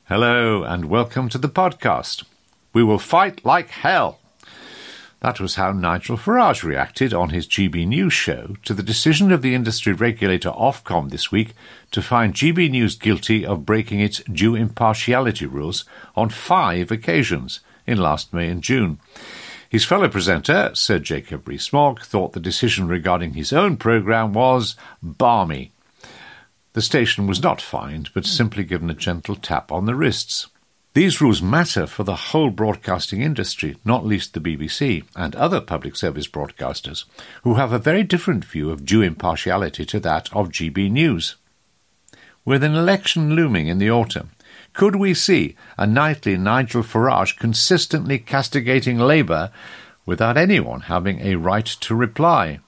Hello and welcome to the podcast. We will fight like hell. That was how Nigel Farage reacted on his GB News show to the decision of the industry regulator Ofcom this week to find GB News guilty of breaking its due impartiality rules on 5 occasions in last May and June. His fellow presenter, Sir Jacob Rees-Mogg, thought the decision regarding his own programme was balmy. The station was not fined, but simply given a gentle tap on the wrists. These rules matter for the whole broadcasting industry, not least the BBC and other public service broadcasters, who have a very different view of due impartiality to that of GB News. With an election looming in the autumn, could we see a nightly Nigel Farage consistently castigating Labour without anyone having a right to reply?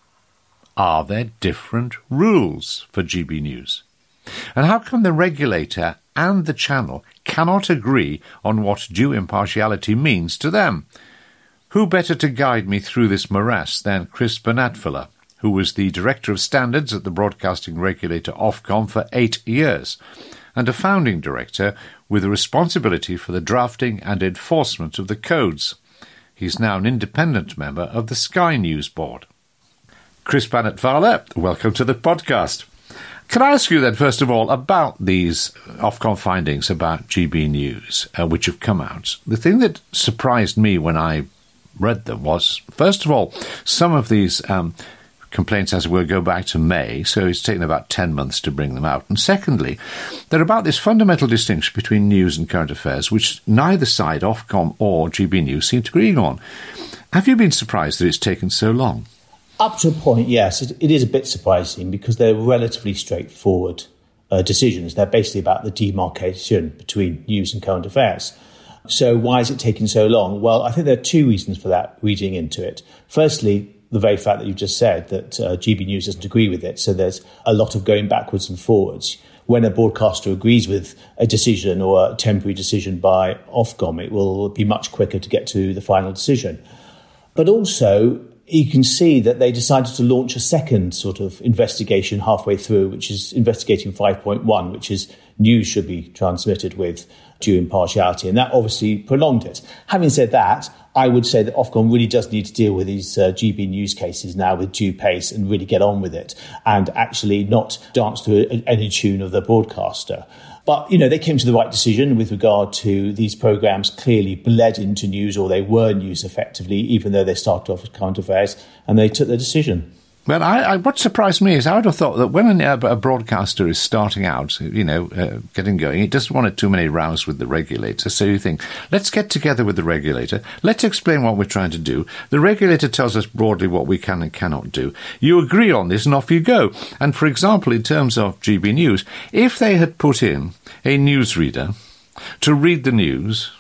Are there different rules for GB News? And how come the regulator and the channel cannot agree on what due impartiality means to them? Who better to guide me through this morass than Chris Bernat-Villa, who was the Director of Standards at the broadcasting regulator Ofcom for 8 years, and a founding director with a responsibility for the drafting and enforcement of the codes. He's now an independent member of the Sky News Board. Chris Bernat-Villa, welcome to the podcast. Can I ask you then, first of all, about these Ofcom findings about GB News, which have come out? The thing that surprised me when I read them was, first of all, some of these complaints, as it were, go back to May, so it's taken about 10 months to bring them out. And secondly, they're about this fundamental distinction between news and current affairs, which neither side, Ofcom or GB News, seem to agree on. Have you been surprised that it's taken so long? Up to a point, yes. It is a bit surprising because they're relatively straightforward decisions. They're basically about the demarcation between news and current affairs. So why is it taking so long? Well, I think there are 2 reasons for that, reading into it. Firstly, the very fact that you've just said that GB News doesn't agree with it. So there's a lot of going backwards and forwards. When a broadcaster agrees with a decision or a temporary decision by Ofcom, it will be much quicker to get to the final decision. But also, you can see that they decided to launch a second sort of investigation halfway through, which is investigating 5.1, which is news should be transmitted with due impartiality. And that obviously prolonged it. Having said that, I would say that Ofcom really does need to deal with these GB News cases now with due pace and really get on with it and actually not dance to any tune of the broadcaster. But, they came to the right decision with regard to these programmes clearly bled into news, or they were news effectively, even though they started off as current affairs, and they took their decision. Well, what surprised me is I would have thought that when a broadcaster is starting out, getting going, it doesn't want too many rows with the regulator. So you think, let's get together with the regulator. Let's explain what we're trying to do. The regulator tells us broadly what we can and cannot do. You agree on this and off you go. And for example, in terms of GB News, if they had put in a newsreader to read the news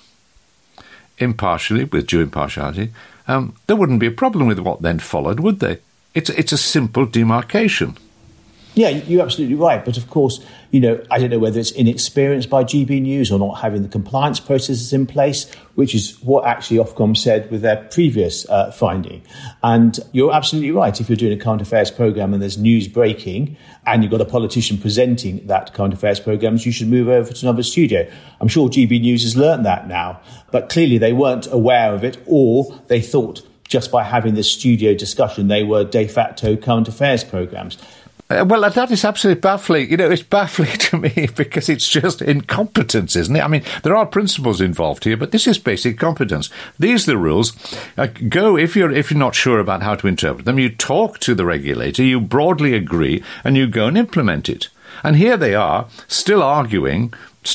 impartially, with due impartiality, there wouldn't be a problem with what then followed, would they? It's a simple demarcation. Yeah, you're absolutely right. But of course, I don't know whether it's inexperience by GB News or not having the compliance processes in place, which is what actually Ofcom said with their previous finding. And you're absolutely right. If you're doing a current affairs programme and there's news breaking and you've got a politician presenting that current affairs programme, you should move over to another studio. I'm sure GB News has learnt that now. But clearly they weren't aware of it, or they thought just by having this studio discussion, they were de facto current affairs programmes. Well, that is absolutely baffling. It's baffling to me because it's just incompetence, isn't it? I mean, there are principles involved here, but this is basic competence. These are the rules. Go, if you're not sure about how to interpret them, you talk to the regulator, you broadly agree, and you go and implement it. And here they are, still arguing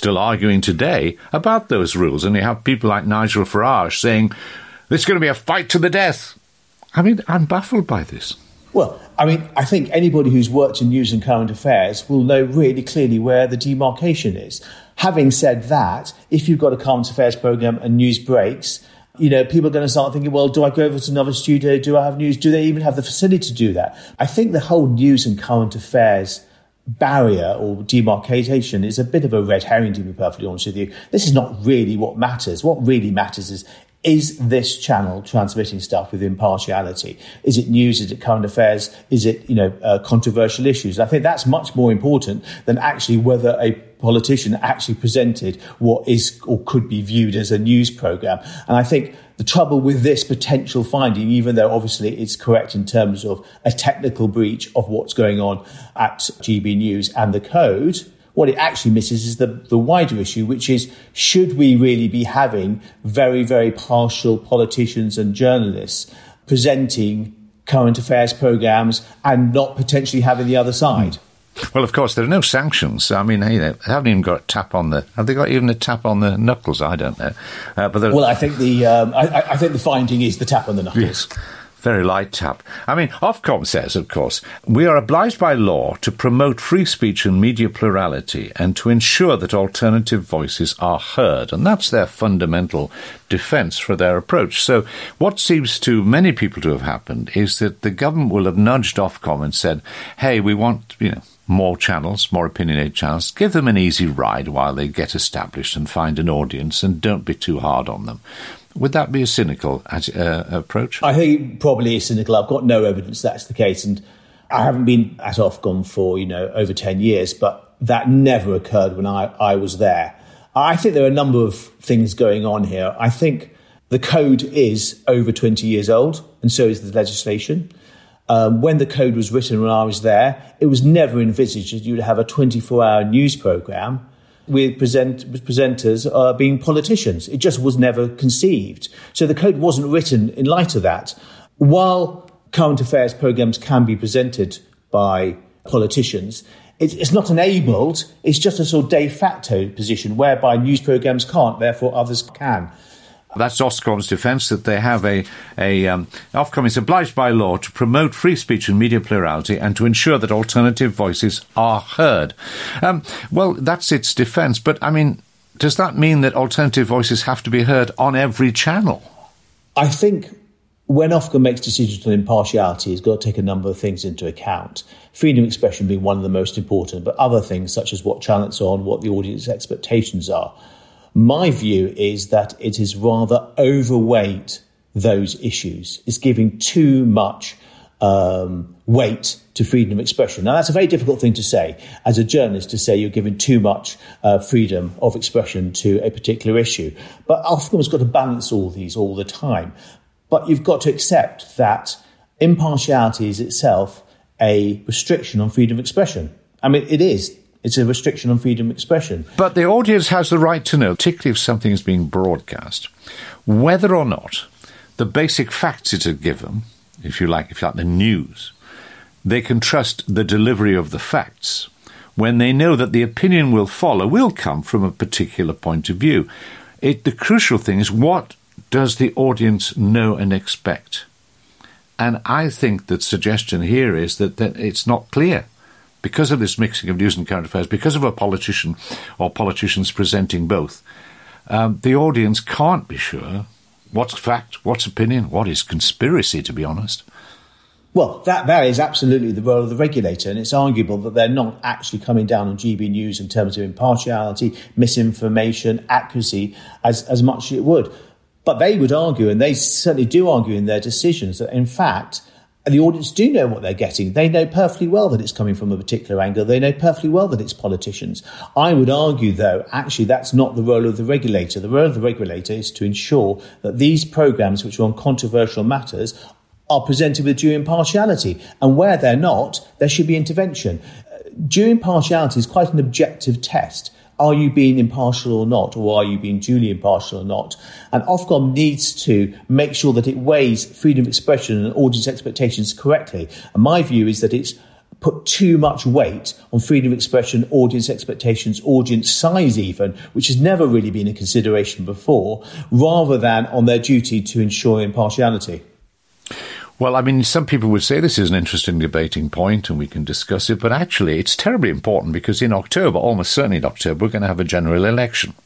today about those rules. And you have people like Nigel Farage saying, "This is going to be a fight to the death." I mean, I'm baffled by this. Well, I think anybody who's worked in news and current affairs will know really clearly where the demarcation is. Having said that, if you've got a current affairs programme and news breaks, people are going to start thinking, well, do I go over to another studio? Do I have news? Do they even have the facility to do that? I think the whole news and current affairs barrier or demarcation is a bit of a red herring, to be perfectly honest with you. This is not really what matters. What really matters is this channel transmitting stuff with impartiality? Is it news? Is it current affairs? Is it, controversial issues? I think that's much more important than actually whether a politician actually presented what is or could be viewed as a news programme. And I think the trouble with this potential finding, even though obviously it's correct in terms of a technical breach of what's going on at GB News and the code, what it actually misses is the wider issue, which is, should we really be having very, very partial politicians and journalists presenting current affairs programmes and not potentially having the other side? Well, of course, there are no sanctions. I mean, they haven't even got a tap on the... Have they got even a tap on the knuckles? I don't know. Well, I think I think the finding is the tap on the knuckles. Yes. Very light tap. I mean, Ofcom says, of course, we are obliged by law to promote free speech and media plurality and to ensure that alternative voices are heard. And that's their fundamental defence for their approach. So what seems to many people to have happened is that the government will have nudged Ofcom and said, hey, we want, more channels, more opinionated channels. Give them an easy ride while they get established and find an audience, and don't be too hard on them. Would that be a cynical approach? I think it probably is cynical. I've got no evidence that's the case. And I haven't been at Ofcom for, over 10 years, but that never occurred when I was there. I think there are a number of things going on here. I think the code is over 20 years old, and so is the legislation. When the code was written when I was there, it was never envisaged that you would have a 24-hour news programme with presenters being politicians. It just was never conceived. So the code wasn't written in light of that. While current affairs programmes can be presented by politicians, it's not enabled. It's just a sort of de facto position whereby news programmes can't, therefore others can. That's Ofcom's defence, that they have Ofcom is obliged by law to promote free speech and media plurality and to ensure that alternative voices are heard. Well, that's its defence, but, I mean, does that mean that alternative voices have to be heard on every channel? I think when Ofcom makes decisions on impartiality, it's got to take a number of things into account. Freedom of expression being one of the most important, but other things such as what channel it's on, what the audience expectations are. My view is that it is rather overweight those issues. It's giving too much weight to freedom of expression. Now, that's a very difficult thing to say as a journalist, to say you're giving too much freedom of expression to a particular issue. But Ofcom's got to balance all these all the time. But you've got to accept that impartiality is itself a restriction on freedom of expression. I mean, it is. It's a restriction on freedom of expression. But the audience has the right to know, particularly if something is being broadcast, whether or not the basic facts it are given, if you like the news, they can trust the delivery of the facts when they know that the opinion will come from a particular point of view. The crucial thing is, what does the audience know and expect? And I think the suggestion here is that it's not clear. Because of this mixing of news and current affairs, because of a politician or politicians presenting both, the audience can't be sure what's fact, what's opinion, what is conspiracy, to be honest. Well, that is absolutely the role of the regulator, and it's arguable that they're not actually coming down on GB News in terms of impartiality, misinformation, accuracy, as much as it would. But they would argue, and they certainly do argue in their decisions, that in fact the audience do know what they're getting. They know perfectly well that it's coming from a particular angle. They know perfectly well that it's politicians. I would argue, though, actually that's not the role of the regulator. The role of the regulator is to ensure that these programmes, which are on controversial matters, are presented with due impartiality. And where they're not, there should be intervention. Due impartiality is quite an objective test. Are you being impartial or not, or are you being duly impartial or not? And Ofcom needs to make sure that it weighs freedom of expression and audience expectations correctly. And my view is that it's put too much weight on freedom of expression, audience expectations, audience size even, which has never really been a consideration before, rather than on their duty to ensure impartiality. Well, I mean, some people would say this is an interesting debating point and we can discuss it, but actually it's terribly important because in October, almost certainly in October, we're going to have a general election.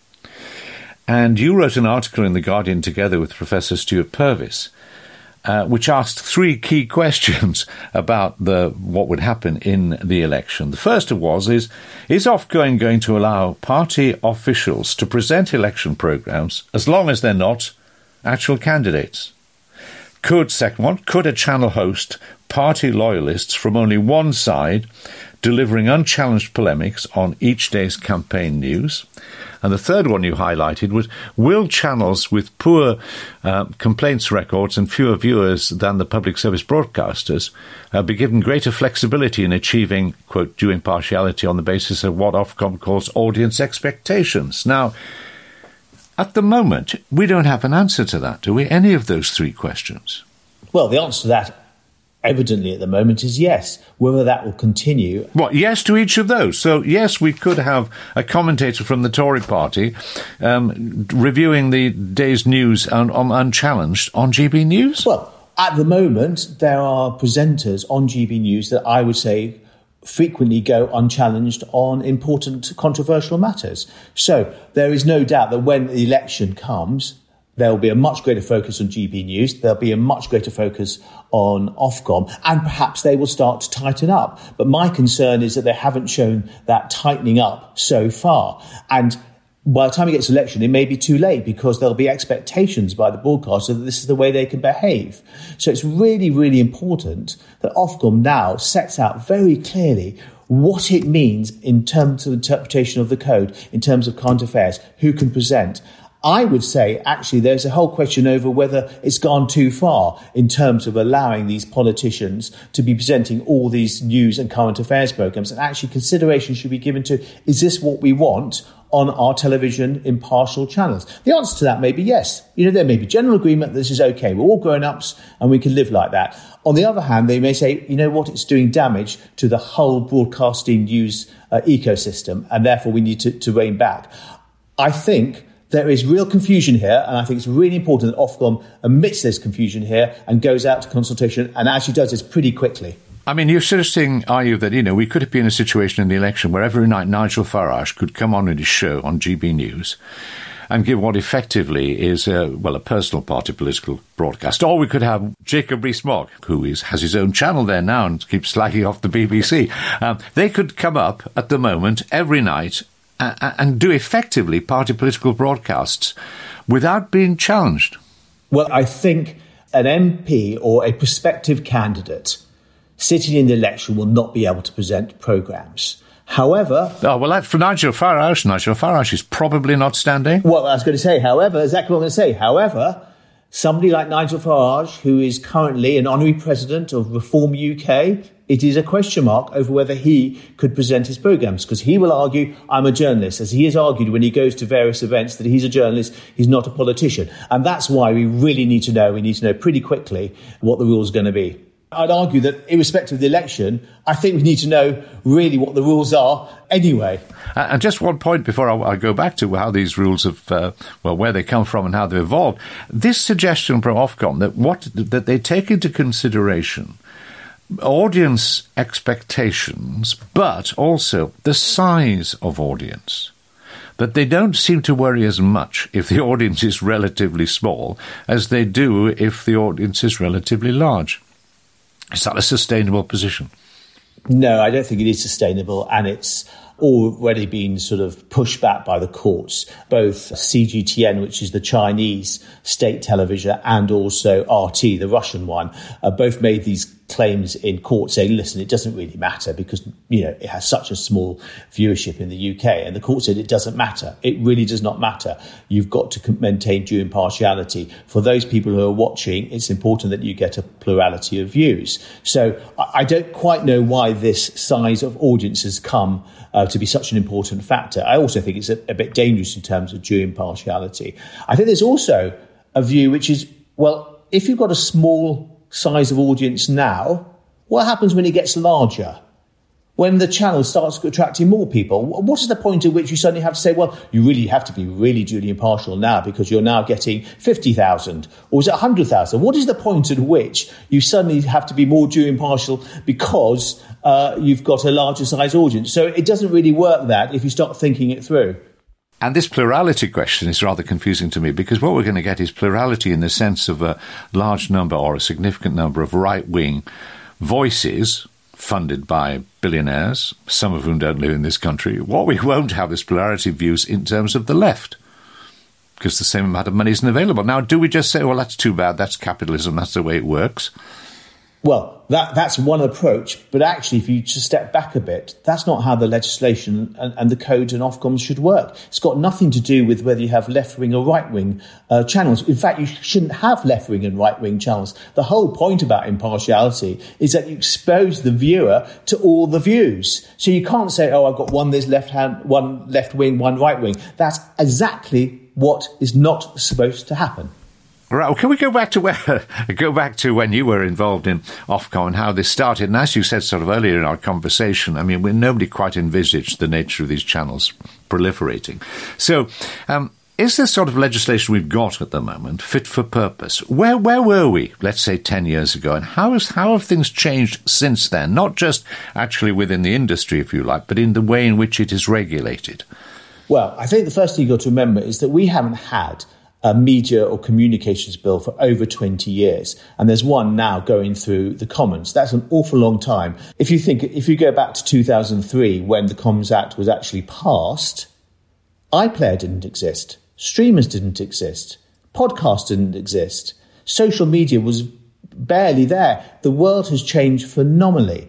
And you wrote an article in The Guardian together with Professor Stuart Purvis, which asked three key questions about what would happen in the election. The first is Ofcom going to allow party officials to present election programmes as long as they're not actual candidates? Second one, could a channel host party loyalists from only one side, delivering unchallenged polemics on each day's campaign news? And the third one you highlighted was, will channels with poor complaints records and fewer viewers than the public service broadcasters be given greater flexibility in achieving, quote, due impartiality on the basis of what Ofcom calls audience expectations? Now, at the moment, we don't have an answer to that, do we? Any of those three questions? Well, the answer to that, evidently at the moment, is yes. Whether that will continue... What, yes to each of those? So, yes, we could have a commentator from the Tory party reviewing the day's news unchallenged on GB News? Well, at the moment, there are presenters on GB News that I would say frequently go unchallenged on important controversial matters. So there is no doubt that when the election comes, there will be a much greater focus on GB News. There'll be a much greater focus on Ofcom, and perhaps they will start to tighten up. But my concern is that they haven't shown that tightening up so far. And by the time it gets to election, it may be too late, because there'll be expectations by the broadcaster that this is the way they can behave. So it's really, really important that Ofcom now sets out very clearly what it means in terms of interpretation of the code, in terms of current affairs, who can present. I would say, actually, there's a whole question over whether it's gone too far in terms of allowing these politicians to be presenting all these news and current affairs programmes. And actually, consideration should be given to, is this what we want on our television impartial channels? The answer to that may be yes. There may be general agreement that this is OK. We're all grown-ups and we can live like that. On the other hand, they may say, you know what, it's doing damage to the whole broadcasting news ecosystem, and therefore we need to rein back. I think there is real confusion here, and I think it's really important that Ofcom admits there's confusion here and goes out to consultation, and actually does this pretty quickly. I mean, you're suggesting, are you, that, we could be in a situation in the election where every night Nigel Farage could come on his show on GB News and give what effectively is, a personal party political broadcast. Or we could have Jacob Rees-Mogg, who has his own channel there now and keeps slagging off the BBC. They could come up at the moment every night and do effectively party political broadcasts without being challenged. Well, I think an MP or a prospective candidate sitting in the election will not be able to present programmes. However... for Nigel Farage is probably not standing. Well, I was going to say, however, exactly what I'm going to say. However, somebody like Nigel Farage, who is currently an honorary president of Reform UK, it is a question mark over whether he could present his programmes, because he will argue, I'm a journalist, as he has argued when he goes to various events that he's a journalist, he's not a politician. And that's why we really need to know pretty quickly what the rules are going to be. I'd argue that irrespective of the election, I think we need to know really what the rules are anyway. And just one point before I go back to how these rules have, where they come from and how they've evolved. This suggestion from Ofcom that they take into consideration audience expectations, but also the size of audience. That they don't seem to worry as much if the audience is relatively small as they do if the audience is relatively large. Is that a sustainable position? No, I don't think it is sustainable, and it's already been sort of pushed back by the courts. Both CGTN, which is the Chinese state television, and also RT, the Russian one, both made these claims in court saying, listen, it doesn't really matter because, it has such a small viewership in the UK. And the court said it doesn't matter. It really does not matter. You've got to maintain due impartiality. For those people who are watching, it's important that you get a plurality of views. So I don't quite know why this size of audience has come to be such an important factor. I also think it's a bit dangerous in terms of due impartiality. I think there's also a view which is, if you've got a small size of audience now, what happens when it gets larger? When the channel starts attracting more people, what is the point at which you suddenly have to say, you really have to be really duly impartial now because you're now getting 50,000 or is it 100,000? What is the point at which you suddenly have to be more duly impartial because you've got a larger size audience? So it doesn't really work that if you start thinking it through. And this plurality question is rather confusing to me because what we're going to get is plurality in the sense of a large number or a significant number of right-wing voices funded by billionaires, some of whom don't live in this country. What we won't have is plurality of views in terms of the left. because the same amount of money isn't available. Now, do we just say, well, that's too bad, that's capitalism, that's the way it works? Well, that's one approach, but actually, if you just step back a bit, that's not how the legislation and the code and Ofcom should work. It's got nothing to do with whether you have left-wing or right-wing channels. In fact, you shouldn't have left-wing and right-wing channels. The whole point about impartiality is that you expose the viewer to all the views. So you can't say, oh, I've got one this one left-wing, one right-wing. That's exactly what is not supposed to happen. Right, well, can we go back to when you were involved in Ofcom and how this started? And as you said sort of earlier in our conversation, I mean, nobody quite envisaged the nature of these channels proliferating. So, is this sort of legislation we've got at the moment fit for purpose? Where were we, let's say, 10 years ago? And how have things changed since then? Not just actually within the industry, if you like, but in the way in which it is regulated. Well, I think the first thing you've got to remember is that we haven't had a media or communications bill for over 20 years. And there's one now going through the Commons. That's an awful long time. If you go back to 2003, when the Commons Act was actually passed, iPlayer didn't exist. Streamers didn't exist. Podcasts didn't exist. Social media was barely there. The world has changed phenomenally.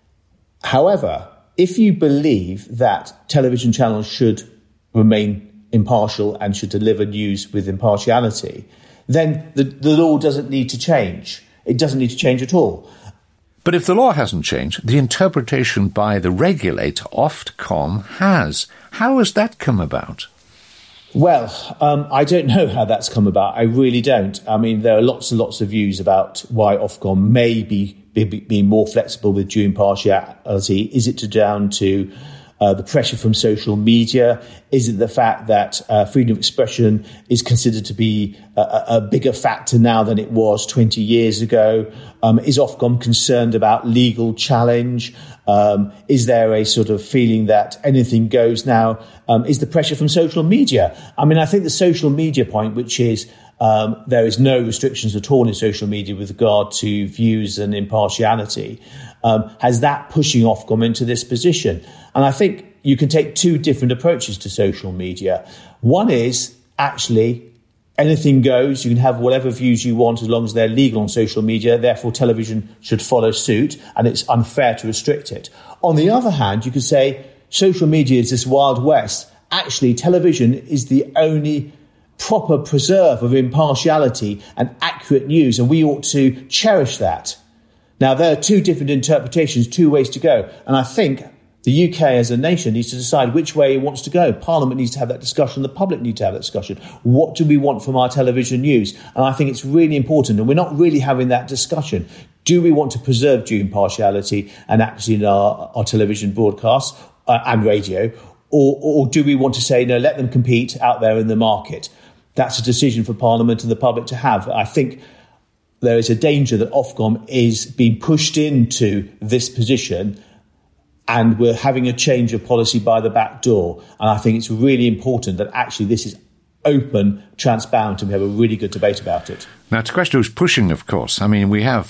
However, if you believe that television channels should remain impartial and should deliver news with impartiality, then the law doesn't need to change. It doesn't need to change at all. But if the law hasn't changed, the interpretation by the regulator, Ofcom, has. How has that come about? Well, I don't know how that's come about. I really don't. I mean, there are lots and lots of views about why Ofcom may be more flexible with due impartiality. Is it down to the pressure from social media? Is it the fact that freedom of expression is considered to be a bigger factor now than it was 20 years ago? Is Ofcom concerned about legal challenge? Is there a sort of feeling that anything goes now? Is the pressure from social media? I mean, I think the social media point, which is there is no restrictions at all in social media with regard to views and impartiality, has that pushing Ofcom into this position. And I think you can take two different approaches to social media. One is actually anything goes. You can have whatever views you want as long as they're legal on social media. Therefore, television should follow suit, and it's unfair to restrict it. On the other hand, you could say social media is this Wild West. Actually, television is the only proper preserve of impartiality and accurate news, and we ought to cherish that. Now, there are two different interpretations, two ways to go. And I think the UK as a nation needs to decide which way it wants to go. Parliament needs to have that discussion. The public need to have that discussion. What do we want from our television news? And I think it's really important. And we're not really having that discussion. Do we want to preserve due impartiality and accuracy in our television broadcasts and radio? Or do we want to say, no, let them compete out there in the market? That's a decision for Parliament and the public to have. I think there is a danger that Ofcom is being pushed into this position and we're having a change of policy by the back door. And I think it's really important that actually this is open, transparent, and we have a really good debate about it. Now, it's a question who's pushing, of course. I mean, we have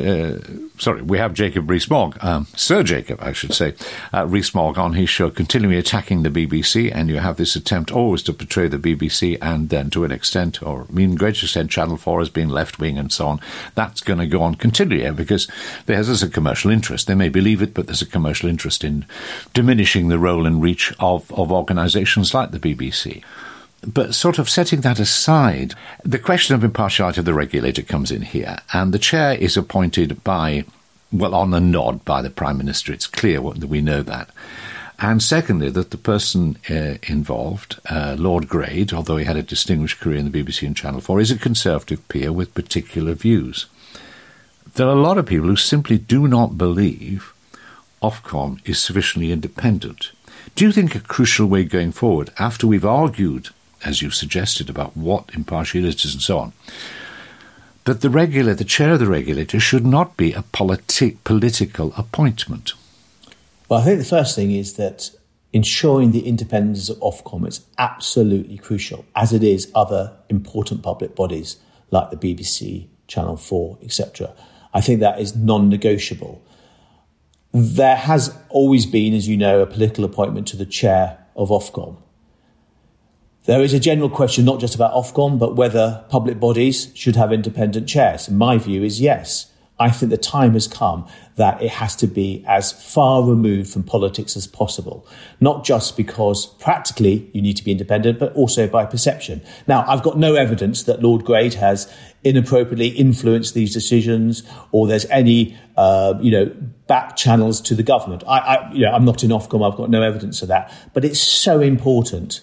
Jacob Rees-Mogg, Sir Jacob, I should say, Rees-Mogg on his show, continually attacking the BBC, and you have this attempt always to portray the BBC and then to an extent, or in greater extent, Channel 4 as being left-wing and so on. That's going to go on continually because there's a commercial interest. They may believe it, but there's a commercial interest in diminishing the role and reach of organisations like the BBC. But sort of setting that aside, the question of impartiality of the regulator comes in here, and the chair is appointed by, well, on the nod by the Prime Minister. It's clear that we know that. And secondly, that the person involved, Lord Grade, although he had a distinguished career in the BBC and Channel 4, is a Conservative peer with particular views. There are a lot of people who simply do not believe Ofcom is sufficiently independent. Do you think a crucial way going forward, after we've argued, as you suggested, about what impartiality is and so on, that the chair of the regulator should not be a political appointment? Well, I think the first thing is that ensuring the independence of Ofcom is absolutely crucial, as it is other important public bodies like the BBC, Channel 4, etc. I think that is non-negotiable. There has always been, as you know, a political appointment to the chair of Ofcom. There is a general question not just about Ofcom, but whether public bodies should have independent chairs. And my view is yes. I think the time has come that it has to be as far removed from politics as possible, not just because practically you need to be independent, but also by perception. Now, I've got no evidence that Lord Grade has inappropriately influenced these decisions or there's any, back channels to the government. I'm not in Ofcom. I've got no evidence of that. But it's so important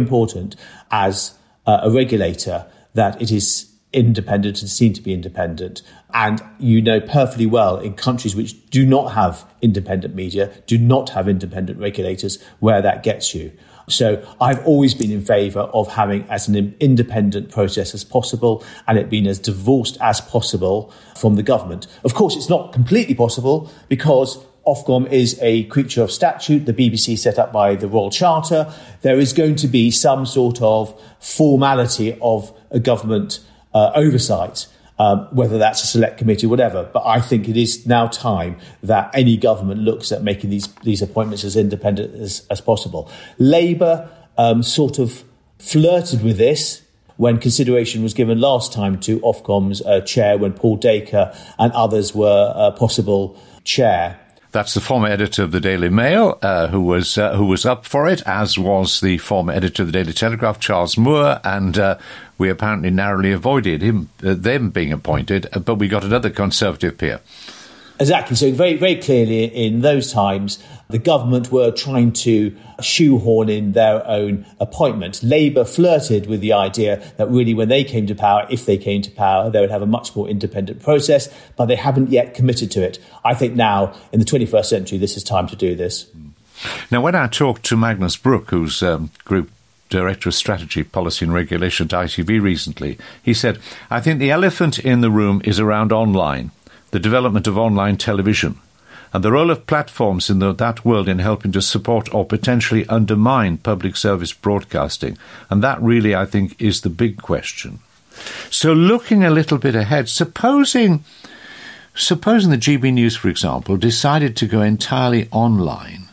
as a regulator that it is independent and seen to be independent. And you know perfectly well in countries which do not have independent media, do not have independent regulators, where that gets you. So I've always been in favour of having as an independent process as possible and it being as divorced as possible from the government. Of course, it's not completely possible because Ofcom is a creature of statute, the BBC set up by the Royal Charter. There is going to be some sort of formality of a government oversight, whether that's a select committee or whatever. But I think it is now time that any government looks at making these appointments as independent as possible. Labour sort of flirted with this when consideration was given last time to Ofcom's chair, when Paul Dacre and others were possible chair. That's the former editor of the Daily Mail, who was up for it, as was the former editor of the Daily Telegraph, Charles Moore, and we apparently narrowly avoided them being appointed, but we got another Conservative peer. Exactly. So very, very clearly in those times, the government were trying to shoehorn in their own appointment. Labour flirted with the idea that really when they came to power, if they came to power, they would have a much more independent process, but they haven't yet committed to it. I think now, in the 21st century, this is time to do this. Now, when I talked to Magnus Brook, who's Group Director of Strategy, Policy and Regulation at ITV recently, he said, I think the elephant in the room is around online, the development of online television, and the role of platforms in that world in helping to support or potentially undermine public service broadcasting. And that really, I think, is the big question. So looking a little bit ahead, supposing the GB News, for example, decided to go entirely online,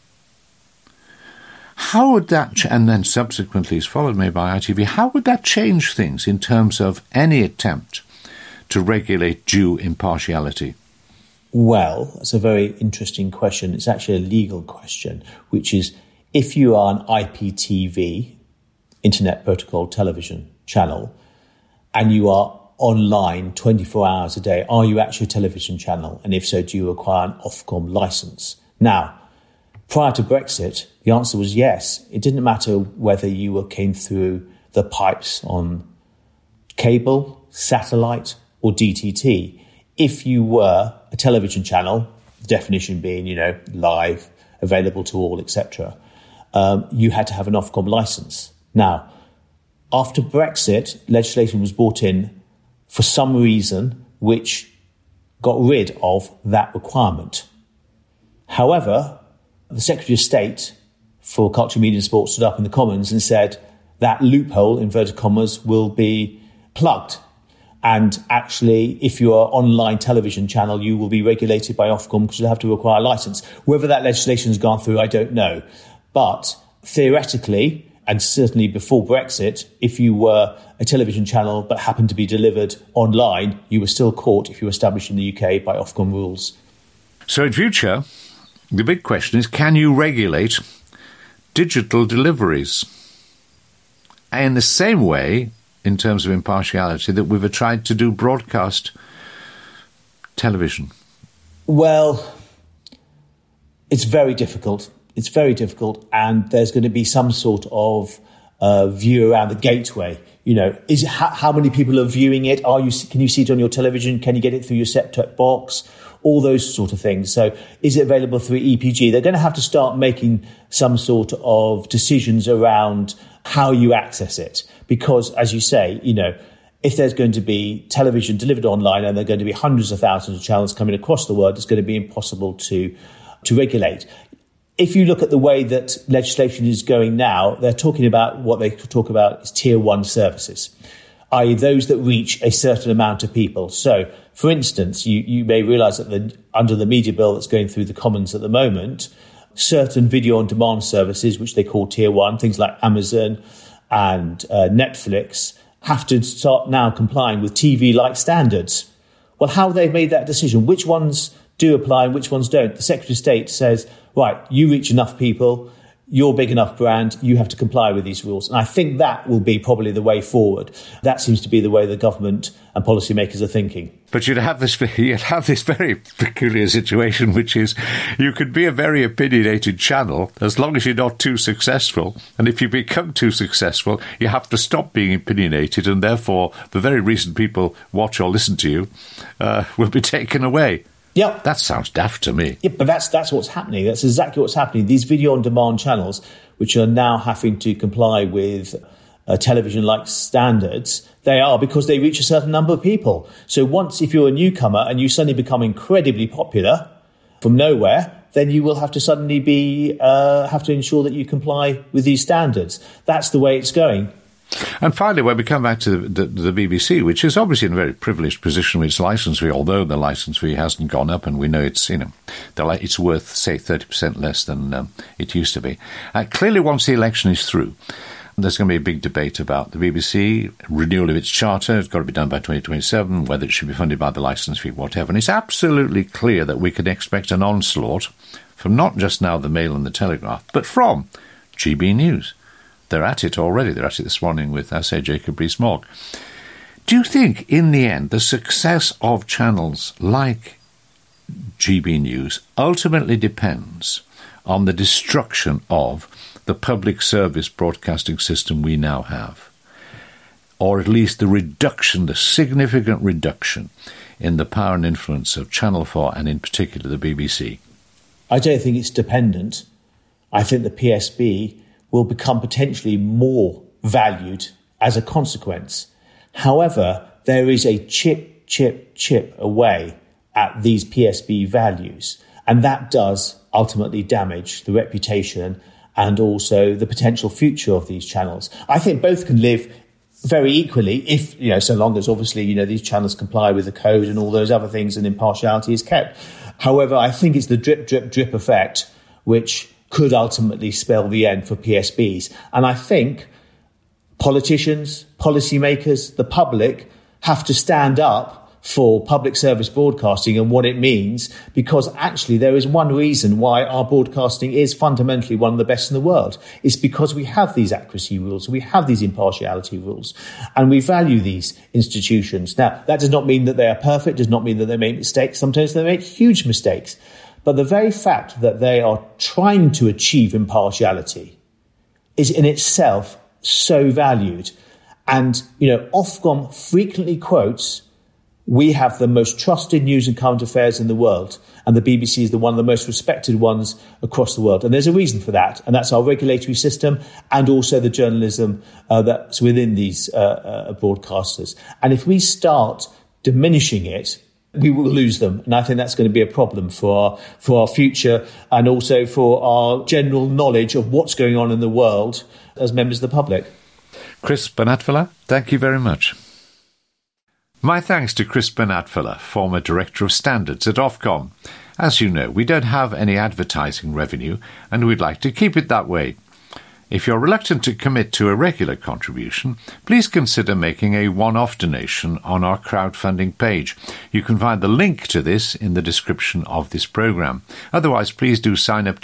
how would that, and then subsequently is followed maybe by ITV, how would that change things in terms of any attempt to regulate due impartiality? Well, that's a very interesting question. It's actually a legal question, which is if you are an IPTV, Internet Protocol Television channel, and you are online 24 hours a day, are you actually a television channel? And if so, do you require an Ofcom licence? Now, prior to Brexit, the answer was yes. It didn't matter whether you came through the pipes on cable, satellite, or DTT. If you were a television channel, the definition being, live, available to all, etc., you had to have an Ofcom licence. Now, after Brexit, legislation was brought in for some reason which got rid of that requirement. However, the Secretary of State for Culture, Media and Sport stood up in the Commons and said that loophole, inverted commas, will be plugged. And actually, if you are an online television channel, you will be regulated by Ofcom because you'll have to require a licence. Whether that legislation has gone through, I don't know. But theoretically, and certainly before Brexit, if you were a television channel but happened to be delivered online, you were still caught if you were established in the UK by Ofcom rules. So in future, the big question is, can you regulate digital deliveries in the same way, in terms of impartiality, that we've tried to do broadcast television? Well, it's very difficult. It's very difficult, and there's going to be some sort of view around the gateway. How many people are viewing it? Can you see it on your television? Can you get it through your set-top box? All those sort of things. So is it available through EPG? They're going to have to start making some sort of decisions around how you access it. Because, as you say, if there's going to be television delivered online and there are going to be hundreds of thousands of channels coming across the world, it's going to be impossible to regulate. If you look at the way that legislation is going now, they're talking about what they talk about as tier one services, i.e. those that reach a certain amount of people. So, for instance, you may realise that under the media bill that's going through the Commons at the moment, certain video on demand services, which they call tier one, things like Amazon and Netflix have to start now complying with TV-like standards. Well, how they've made that decision, which ones do apply and which ones don't. The Secretary of State says, right, you reach enough people, you're a big enough brand, you have to comply with these rules. And I think that will be probably the way forward. That seems to be the way the government and policymakers are thinking. But you'd have this very peculiar situation, which is you could be a very opinionated channel as long as you're not too successful. And if you become too successful, you have to stop being opinionated, and therefore the very reason people watch or listen to you will be taken away. Yeah, that sounds daft to me. Yeah, but that's what's happening. That's exactly what's happening. These video-on-demand channels, which are now having to comply with television-like standards, they are because they reach a certain number of people. So once, if you're a newcomer and you suddenly become incredibly popular from nowhere, then you will have to suddenly have to ensure that you comply with these standards. That's the way it's going. And finally, when we come back to the BBC, which is obviously in a very privileged position with its licence fee, although the licence fee hasn't gone up, and we know it's it's worth, say, 30% less than it used to be. Clearly, once the election is through, there's going to be a big debate about the BBC, renewal of its charter. It's got to be done by 2027, whether it should be funded by the licence fee, whatever. And it's absolutely clear that we can expect an onslaught from not just now the Mail and the Telegraph, but from GB News. They're at it already. They're at it this morning with, I say, Jacob Rees-Mogg. Do you think, in the end, the success of channels like GB News ultimately depends on the destruction of the public service broadcasting system we now have? Or at least the significant reduction in the power and influence of Channel 4 and, in particular, the BBC? I don't think it's dependent. I think the PSB will become potentially more valued as a consequence. However, there is a chip away at these PSB values, and that does ultimately damage the reputation and also the potential future of these channels. I think both can live very equally if, so long as obviously, these channels comply with the code and all those other things and impartiality is kept. However, I think it's the drip effect which could ultimately spell the end for PSBs. And I think politicians, policymakers, the public have to stand up for public service broadcasting and what it means, because actually there is one reason why our broadcasting is fundamentally one of the best in the world. It's because we have these accuracy rules, we have these impartiality rules, and we value these institutions. Now, that does not mean that they are perfect, does not mean that they make mistakes. Sometimes they make huge mistakes. But the very fact that they are trying to achieve impartiality is in itself so valued. And, Ofcom frequently quotes, we have the most trusted news and current affairs in the world, and the BBC is one of the most respected ones across the world. And there's a reason for that, and that's our regulatory system and also the journalism that's within these broadcasters. And if we start diminishing it, we will lose them. And I think that's going to be a problem for our future and also for our general knowledge of what's going on in the world as members of the public. Chris Banatvilla, thank you very much. My thanks to Chris Banatvilla, former Director of Standards at Ofcom. As you know, we don't have any advertising revenue, and we'd like to keep it that way. If you're reluctant to commit to a regular contribution, please consider making a one-off donation on our crowdfunding page. You can find the link to this in the description of this programme. Otherwise, please do sign up to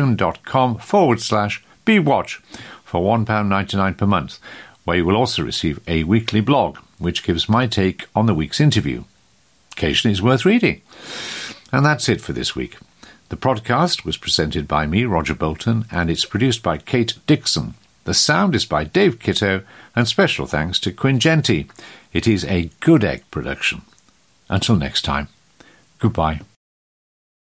patreon.com/BWatch for £1.99 per month, where you will also receive a weekly blog, which gives my take on the week's interview. Occasionally it's worth reading. And that's it for this week. The podcast was presented by me, Roger Bolton, and it's produced by Kate Dixon. The sound is by Dave Kitto, and special thanks to Quinn Genty. It is a Good Egg production. Until next time, goodbye.